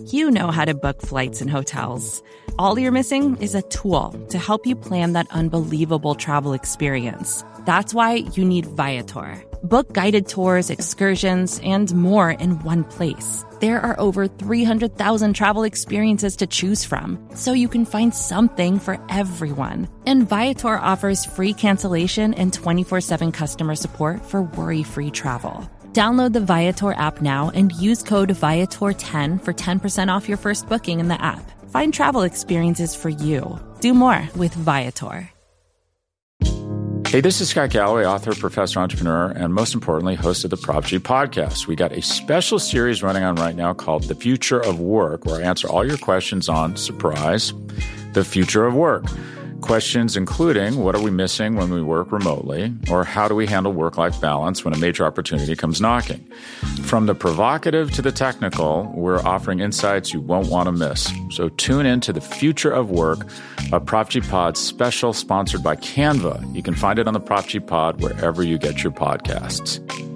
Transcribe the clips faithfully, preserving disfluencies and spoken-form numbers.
You know how to book flights and hotels. All you're missing is a tool to help you plan that unbelievable travel experience. That's why you need Viator. Book guided tours, excursions, and more in one place. There are over three hundred thousand travel experiences to choose from, so you can find something for everyone. And Viator offers free cancellation and twenty-four seven customer support for worry-free travel. Download the Viator app now and use code Viator ten for ten percent off your first booking in the app. Find travel experiences for you. Do more with Viator. Hey, this is Scott Galloway, author, professor, entrepreneur, and most importantly, host of the Prop G podcast. We got a special series running on right now called The Future of Work, where I answer all your questions on, surprise, the future of work. Questions including, what are we missing when we work remotely? Or how do we handle work-life balance when a major opportunity comes knocking? From the provocative to the technical, we're offering insights you won't want to miss. So tune in to The Future of Work, a Prop G Pod special sponsored by Canva. You can find it on the Prop G Pod wherever you get your podcasts.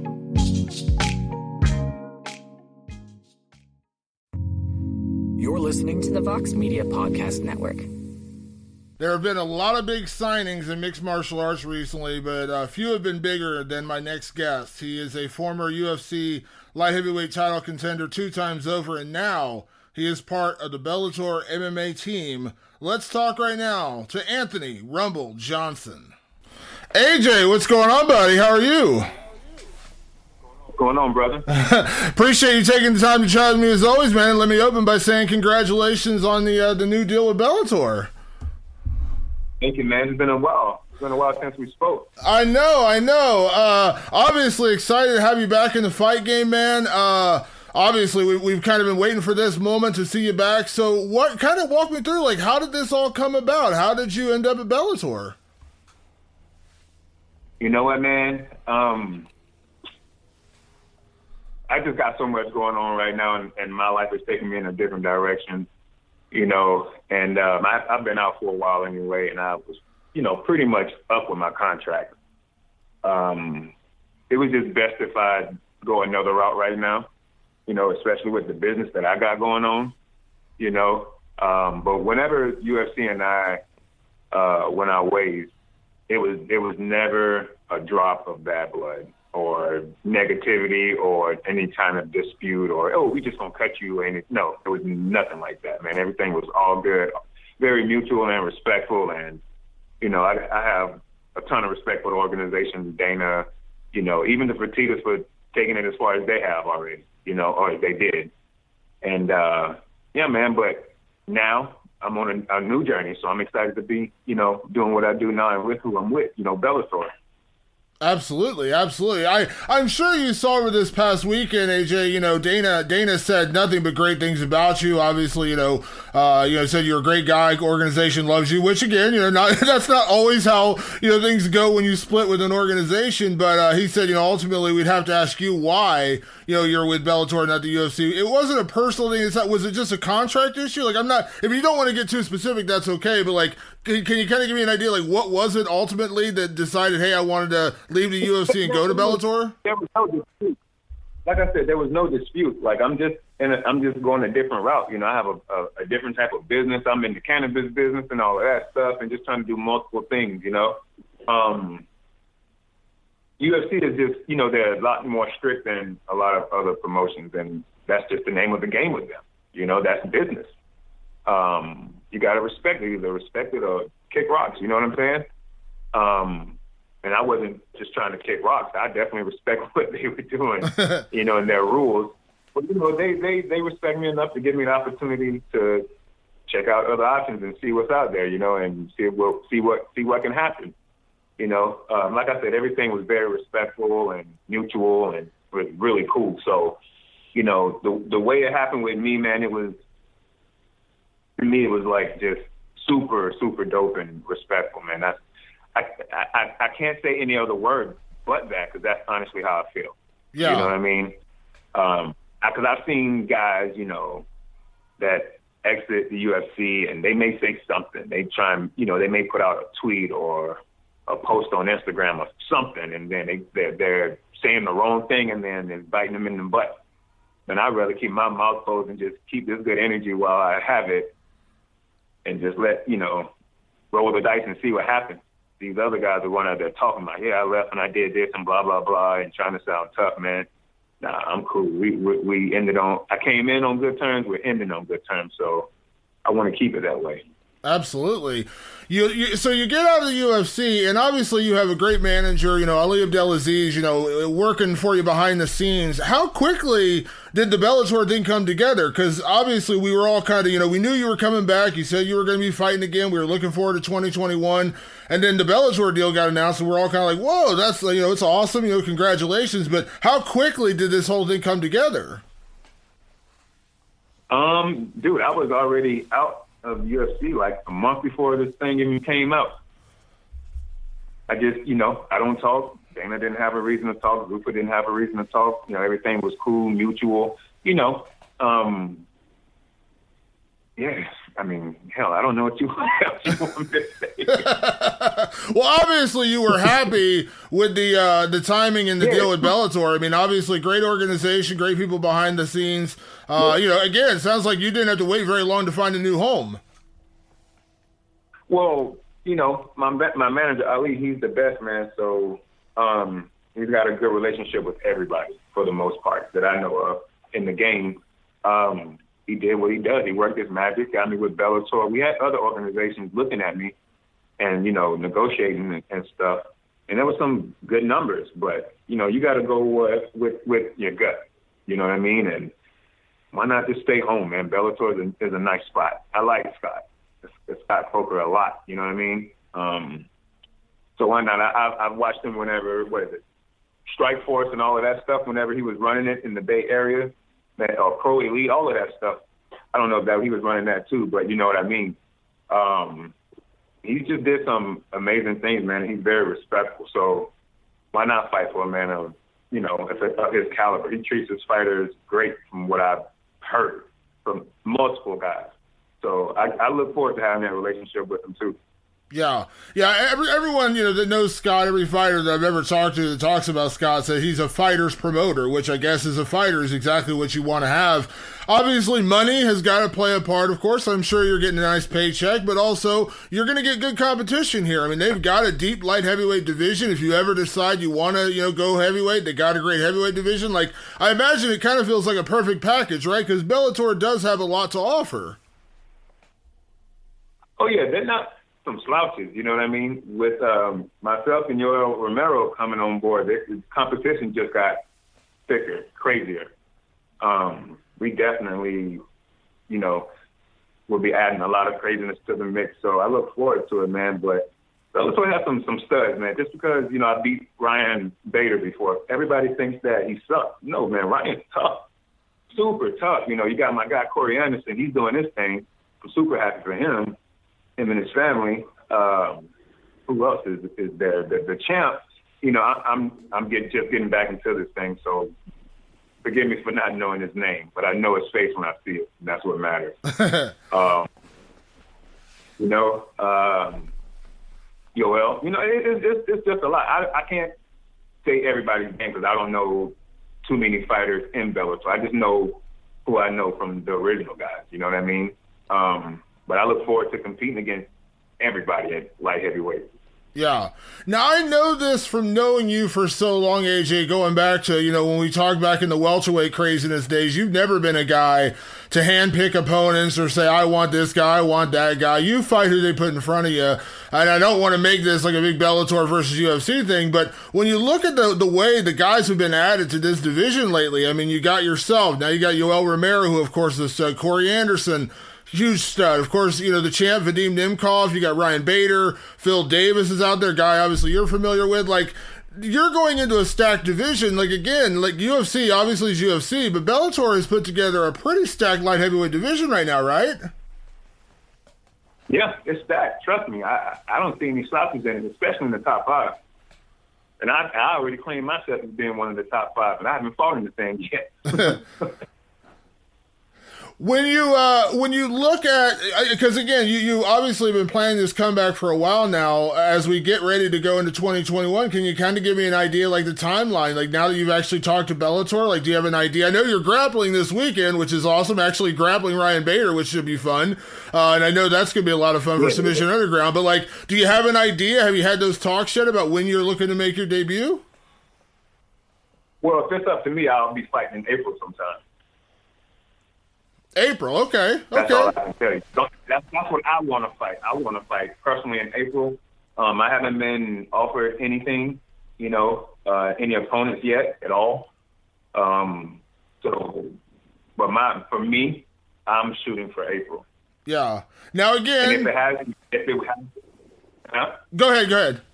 You're listening to the Vox Media Podcast Network. There have been a lot of big signings in mixed martial arts recently, but a few have been bigger than my next guest. He is a former U F C light heavyweight title contender two times over, and now he is part of the Bellator M M A team. Let's talk right now to Anthony Rumble Johnson. A J, what's going on, buddy? How are you? What's going on, brother? Appreciate you taking the time to chat with me as always, man. Let me open by saying congratulations on the uh, the new deal with Bellator. Thank you, man. It's been a while. It's been a while since we spoke. I know, I know. Uh, obviously excited to have you back in the fight game, man. Uh, obviously, we, we've kind of been waiting for this moment to see you back. So what kind of walk me through, like, how did this all come about? How did you end up at Bellator? You know what, man? Um, I just got so much going on right now, and, and my life is taking me in a different direction. You know, and um, I, I've been out for a while anyway, and I was, you know, pretty much up with my contract. Um, it was just best if I go another route right now, you know, especially with the business that I got going on, you know. Um, but whenever U F C and I uh, went our ways, it was it was never a drop of bad blood or negativity or any kind of dispute or, oh, we just gonna cut you. And it, no, it was nothing like that, man. Everything was all good, very mutual and respectful. And, you know, I, I have a ton of respect for the organization, Dana, you know, even the Fertittas for taking it as far as they have already, you know, or they did. And, uh, yeah, man, but now I'm on a, a new journey, so I'm excited to be, you know, doing what I do now and with who I'm with, you know, Bellator. Absolutely, absolutely. I, I'm sure you saw over this past weekend, A J, you know, Dana Dana said nothing but great things about you. Obviously, you know, uh, you know, said you're a great guy, organization loves you, which again, you know, not, that's not always how, you know, things go when you split with an organization. But uh, he said, you know, ultimately we'd have to ask you why, you know, you're with Bellator, not the U F C. It wasn't a personal thing. It's not, was it just a contract issue? Like, I'm not, if you don't want to get too specific, that's okay. But like, can, can you kind of give me an idea, like, what was it ultimately that decided, hey, I wanted to leave the U F C and go to Bellator? There was no dispute. Like I said, there was no dispute. Like, I'm just in a, I'm just going a different route. You know, I have a, a, a different type of business. I'm in the cannabis business and all of that stuff, and just trying to do multiple things. You know, um, U F C is just, you know, they're a lot more strict than a lot of other promotions, and that's just the name of the game with them. You know, that's business. Um, you got to respect it, either respect it or kick rocks. You know what I'm saying? Um, and I wasn't just trying to kick rocks. I definitely respect what they were doing, you know, and their rules. But, you know, they, they, they respect me enough to give me the opportunity to check out other options and see what's out there, you know, and see what, see what, see what can happen. You know, um, like I said, everything was very respectful and mutual and was really cool. So, you know, the the way it happened with me, man, it was, to me, it was like just super, super dope and respectful, man. That's, I, I, I can't say any other word but that, because that's honestly how I feel. Yeah. You know what I mean? Um, because I've seen guys, you know, that exit the U F C and they may say something. They try and, you know, they may put out a tweet or a post on Instagram or something, and then they, they're, they're saying the wrong thing and then and biting them in the butt. then I'd rather keep my mouth closed and just keep this good energy while I have it, and just let you know roll the dice and see what happens. These other guys are one out there talking about, yeah, I left and I did this and blah blah blah, and trying to sound tough, man. Nah, I'm cool. We, we we ended on. I came in on good terms. We're ending on good terms. So I want to keep it that way. Absolutely. You, you so you get out of the U F C, and obviously you have a great manager, you know, Ali Abdelaziz, you know, working for you behind the scenes. How quickly did the Bellator thing come together? Because obviously we were all kind of, you know, we knew you were coming back. You said you were going to be fighting again. We were looking forward to twenty twenty-one. And then the Bellator deal got announced, and we're all kind of like, whoa, that's, you know, it's awesome. You know, congratulations. But how quickly did this whole thing come together? Um, dude, I was already out of U F C like a month before this thing even came out. I just, you know, I don't talk. Dana didn't have a reason to talk. Lupa didn't have a reason to talk. You know, everything was cool, mutual. You know, um, yeah. I mean, hell, I don't know what you, what you want me to say. Well, obviously you were happy with the uh, the timing and the yeah. deal with Bellator. I mean, obviously great organization, great people behind the scenes. Uh, yeah. You know, again, it sounds like you didn't have to wait very long to find a new home. Well, you know, my my manager, Ali, he's the best, man. So um, he's got a good relationship with everybody for the most part that I know of in the game. Um He did what he does. He worked his magic, got me with Bellator. We had other organizations looking at me and, you know, negotiating and, and stuff. And there were some good numbers, but, you know, you got to go with, with with your gut. You know what I mean? And why not just stay home, man? Bellator is a, is a nice spot. I like Scott. It's, it's Scott Coker a lot. You know what I mean? Um, so why not? I, I, I've watched him whenever, what is it, Strike Force and all of that stuff, whenever he was running it in the Bay Area. That, or Pro Elite, all of that stuff. I don't know if that he was running that too, but you know what I mean. Um, he just did some amazing things, man. He's very respectful. So why not fight for a man of, you know, of his caliber? He treats his fighters great, from what I've heard from multiple guys. So I, I look forward to having that relationship with him too. Yeah, yeah. Every, everyone, you know, that knows Scott, every fighter that I've ever talked to that talks about Scott says he's a fighter's promoter, which I guess as a fighter is exactly what you want to have. Obviously, money has got to play a part, of course. I'm sure you're getting a nice paycheck, but also you're going to get good competition here. I mean, they've got a deep light heavyweight division. If you ever decide you want to, you know, go heavyweight, they got a great heavyweight division. Like, I imagine it kind of feels like a perfect package, right? Because Bellator does have a lot to offer. Oh, yeah, they're not some slouches, you know what I mean? With um, myself and Yoel Romero coming on board, the competition just got thicker, crazier. Um, we definitely, you know, will be adding a lot of craziness to the mix. So I look forward to it, man. But Bellator has some some studs, man. Just because, you know, I beat Ryan Bader before, everybody thinks that he sucks. No, man, Ryan's tough, super tough. You know, you got my guy Corey Anderson. He's doing his thing. I'm super happy for him. Him and his family. Um, who else is is there? The, the champ. You know, I, I'm I'm get, just getting back into this thing, so forgive me for not knowing his name, but I know his face when I see it, and that's what matters. um, you know, um, Yoel. You know, it, it, it's it's just a lot. I, I can't say everybody's name because I don't know too many fighters in Bellator. I just know who I know from the original guys. You know what I mean? Um, But I look forward to competing against everybody at light heavyweight. Yeah. Now, I know this from knowing you for so long, A J, going back to, you know, when we talked back in the welterweight craziness days, you've never been a guy to handpick opponents or say, I want this guy, I want that guy. You fight who they put in front of you. And I don't want to make this like a big Bellator versus U F C thing, but when you look at the, the way the guys have been added to this division lately, I mean, you got yourself, now you got Yoel Romero, who, of course, is uh, Corey Anderson, huge stud. Of course, you know, the champ, Vadim Nemkov. You got Ryan Bader. Phil Davis is out there, guy obviously you're familiar with. Like, you're going into a stacked division. Like, again, like U F C, obviously is U F C, but Bellator has put together a pretty stacked light heavyweight division right now, right? Yeah, it's stacked. Trust me. I I don't see any slouches in it, especially in the top five. And I, I already claim myself as being one of the top five, and I haven't fought in the thing yet. When you uh, when you look at, because again, you you obviously been planning this comeback for a while now. As we get ready to go into twenty twenty-one, can you kind of give me an idea, like the timeline? Like now that you've actually talked to Bellator, like do you have an idea? I know you're grappling this weekend, which is awesome. Actually, grappling Ryan Bader, which should be fun, uh, and I know that's gonna be a lot of fun for Submission Underground. But like, do you have an idea? Have you had those talks yet about when you're looking to make your debut? Well, if it's up to me, I'll be fighting in April sometime. April, okay, okay. That's all I can tell you. Don't, that's, that's what I want to fight. I want to fight personally in April. Um, I haven't been offered anything, you know, uh, any opponents yet at all. Um, so, but my for me, I'm shooting for April. Yeah. Now again, and if it has, if it has, huh? Go ahead, go ahead.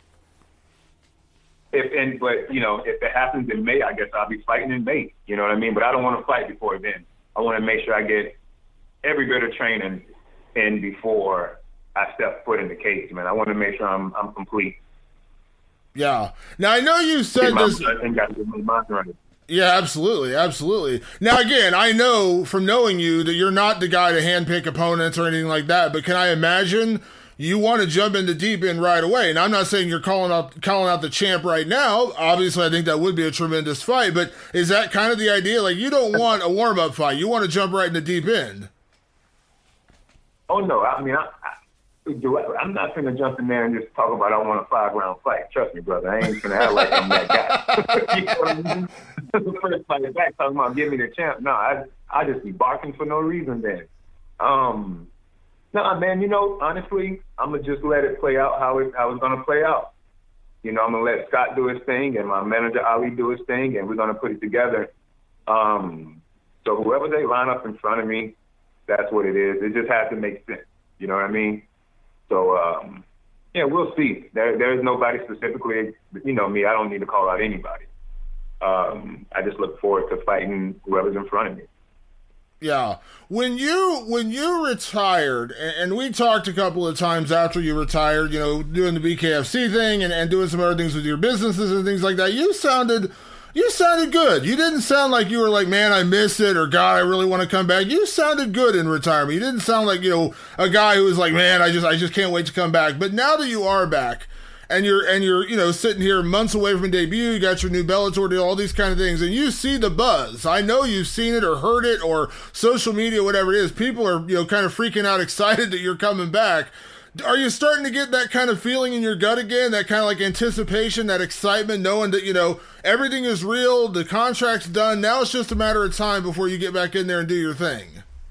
If and but you know, if it happens in May, I guess I'll be fighting in May. You know what I mean? But I don't want to fight before then. I want to make sure I get every bit of training in before I step foot in the cage, man. I want to make sure I'm I'm complete. Yeah. Now I know you said my, this. I got to get my mind right. Yeah, absolutely, absolutely. Now again, I know from knowing you that you're not the guy to handpick opponents or anything like that. But can I imagine you want to jump into deep end right away? And I'm not saying you're calling out calling out the champ right now. Obviously, I think that would be a tremendous fight. But is that kind of the idea? Like, you don't want a warm up fight. You want to jump right into deep end. Oh no! I mean, I, I, do I, I'm not going to jump in there and just talk about I want a five round fight. Trust me, brother. I ain't going to act like I'm that guy. You know what I mean? The first fight back talking about give me the champ. No, I I just be barking for no reason. Then, um, no, man. You know, honestly, I'm gonna just let it play out how it how it's gonna play out. You know, I'm gonna let Scott do his thing and my manager Ali do his thing, and we're gonna put it together. Um, so whoever they line up in front of me, that's what it is. It just has to make sense. You know what I mean? So, um, yeah, we'll see. There, there's nobody specifically, you know me, I don't need to call out anybody. Um, I just look forward to fighting whoever's in front of me. Yeah. When you when you retired, and we talked a couple of times after you retired, you know, doing the B K F C thing and, and doing some other things with your businesses and things like that, you sounded... You sounded good. You didn't sound like you were like, man, I miss it, or God, I really want to come back. You sounded good in retirement. You didn't sound like, you know, a guy who was like, man, I just I just can't wait to come back. But now that you are back and you're and you're, you know, sitting here months away from a debut, you got your new Bellator deal, all these kind of things, and you see the buzz. I know you've seen it or heard it or social media, whatever it is. People are, you know, kind of freaking out, excited that you're coming back. Are you starting to get that kind of feeling in your gut again? That kind of like anticipation, that excitement, knowing that, you know, everything is real, the contract's done. Now it's just a matter of time before you get back in there and do your thing.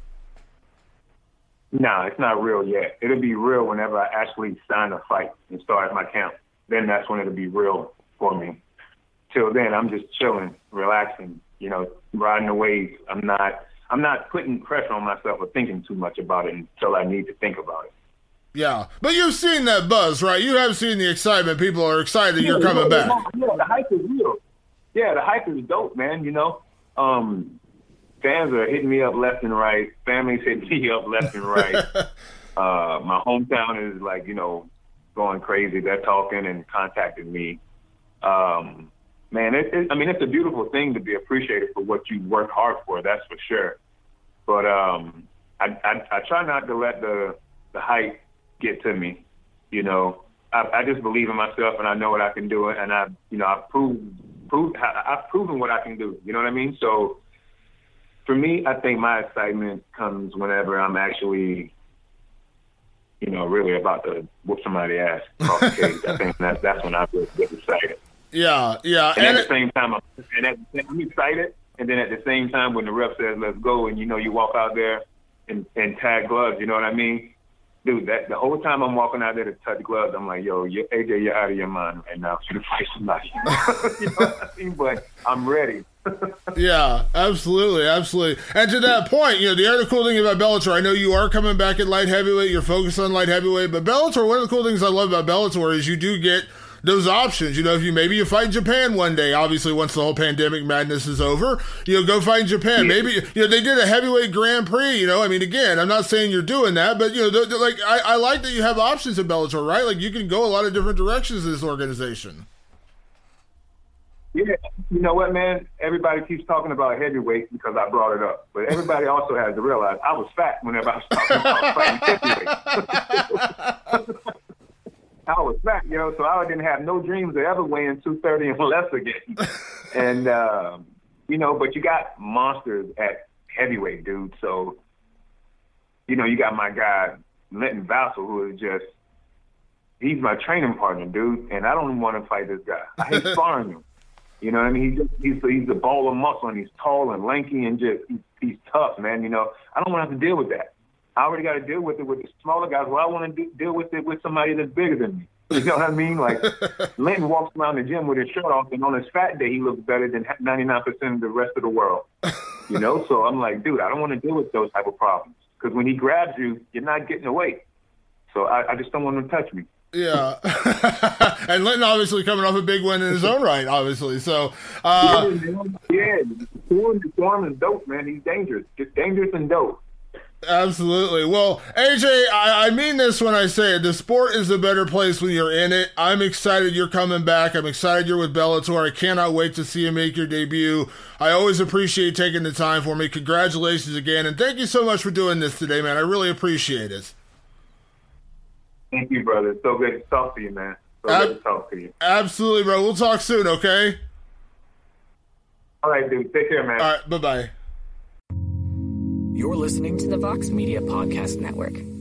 No, it's not real yet. It'll be real whenever I actually sign a fight and start my camp. Then that's when it'll be real for me. Till then, I'm just chilling, relaxing, you know, riding the wave. I'm not, I'm not putting pressure on myself or thinking too much about it until I need to think about it. Yeah, but you've seen that buzz, right? You have seen the excitement. People are excited that you're coming back. Yeah, the hype is real. Yeah, the hype is dope, man. You know, um, fans are hitting me up left and right. Families hitting me up left and right. uh, my hometown is like, you know, going crazy. They're talking and contacting me. Um, man, it, it, I mean, it's a beautiful thing to be appreciated for what you work hard for. That's for sure. But um, I, I, I try not to let the the hype get to me. You know, I, I just believe in myself and I know what I can do, and I, you know, I've proved, proved, I've proven what I can do. You know what I mean? So for me, I think my excitement comes whenever I'm actually, you know, really about to whoop somebody's ass off the cage. I think that, that's when I really get excited. Yeah, yeah. And, and at the same time, I'm, and at, I'm excited. And then at the same time, when the ref says, let's go, and, you know, you walk out there and, and tag gloves, you know what I mean? Dude, that the whole time I'm walking out there to touch gloves, I'm like, yo, you, A J, you're out of your mind right now. Should have fight somebody. You know what I mean? But I'm ready. Yeah, absolutely, absolutely. And to that point, you know, the other cool thing about Bellator, I know you are coming back at light heavyweight, you're focused on light heavyweight, but Bellator, one of the cool things I love about Bellator is you do get those options. You know, if you maybe you fight Japan one day, obviously once the whole pandemic madness is over, you know, go fight in Japan. Yeah. Maybe, you know, they did a heavyweight Grand Prix, you know, I mean, again, I'm not saying you're doing that, but, you know, they're, they're like, I, I like that you have options at Bellator, right? Like, you can go a lot of different directions in this organization. Yeah, you know what, man? Everybody keeps talking about heavyweight because I brought it up. But everybody also has to realize I was fat whenever I was talking about fighting heavyweight. I was fat, yo, so I didn't have no dreams of ever weighing two thirty and less again. And, um, you know, but you got monsters at heavyweight, dude. So, you know, you got my guy, Linton Vassell, who is just, he's my training partner, dude. And I don't want to fight this guy. I hate sparring him. You know what I mean? He's just, he's he's a ball of muscle, and he's tall and lanky and just he's, he's tough, man. You know, I don't want to have to deal with that. I already got to deal with it with the smaller guys. Well, I want to deal with it with somebody that's bigger than me. You know what I mean? Like Linton walks around the gym with his shirt off, and on his fat day, he looks better than ninety-nine percent of the rest of the world. You know, so I'm like, dude, I don't want to deal with those type of problems because when he grabs you, you're not getting away. So I, I just don't want him to touch me. Yeah. And Linton obviously coming off a big win in his own right, obviously. So, uh, yeah, the form, the form is dope, man. He's dangerous. Just dangerous and dope. Absolutely. Well, A J, I, I mean this when I say it. The sport is a better place when you're in it. I'm excited you're coming back. I'm excited you're with Bellator. I cannot wait to see you make your debut. I always appreciate taking the time for me. Congratulations again, and thank you so much for doing this today, man. I really appreciate it. Thank you, brother. It's so good to talk to you, man. So Ab- good to talk to you. Absolutely, bro. We'll talk soon, okay? All right, dude. Take care, man. All right, bye-bye. You're listening to the Vox Media Podcast Network.